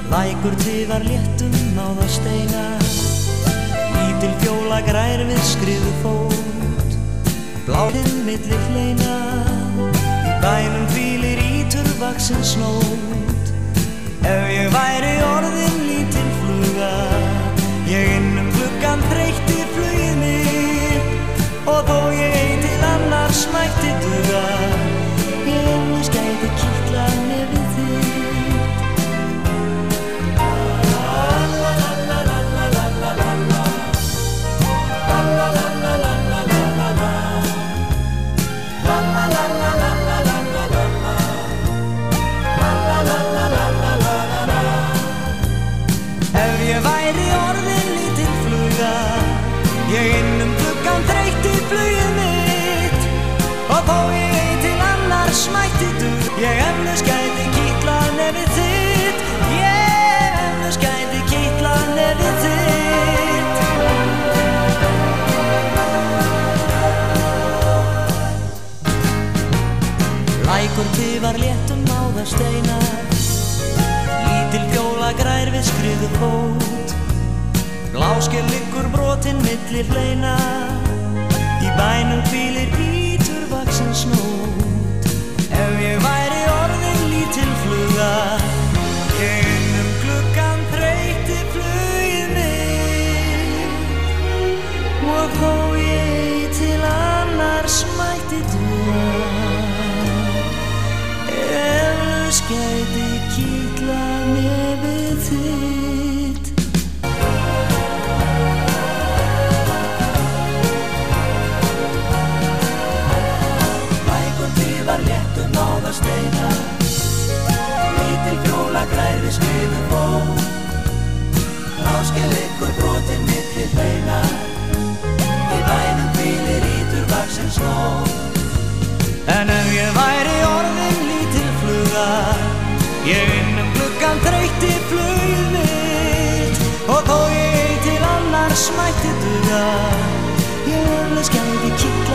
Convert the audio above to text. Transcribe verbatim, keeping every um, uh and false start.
Lækur tifar léttum náða steina, lítil fjóla grær við skriðu fót, bláinn milli hleina, í bænum hvílir íturvaxin snót. Ef ég væri orðin lítil fluga, ég inn um gluggann þreytti flugið mitt, og þó ég ei til annars mætti duga, ég ennast gæti kitlað nefið þitt. Ef ég væri orðin lítil fluga, ég inn um gluggann þreytti flugið mitt, og þó ég ei til annars mætti duga, ég ennast gæti kitlað nefið þitt, ég ennast gæti kitlað nefið þitt. Lækur tifar léttum náða steina, lítil fjóla grær við skriðu fót, bláskel liggur brotin milli hleina, í bænum hvílir íturvaxin snót. Ef ég væri orðin lítil fluga, ég inn um gluggann þreytti flugið mitt, og þó ég ei til annars mætti duga, eflaust gæti kitlað nefið þitt. Lækur tifar léttum náða steina, lítil fjóla grær við skriðu fót, bláskel liggur brotin milli hleina, í bænum hvílir íturvaxin snót. En ef ég væri orðin lítil fluga, ég inn um gluggann þreytti flugið mitt, og þó ég ei til annars mætti duga, ég eflaust gæti kitlað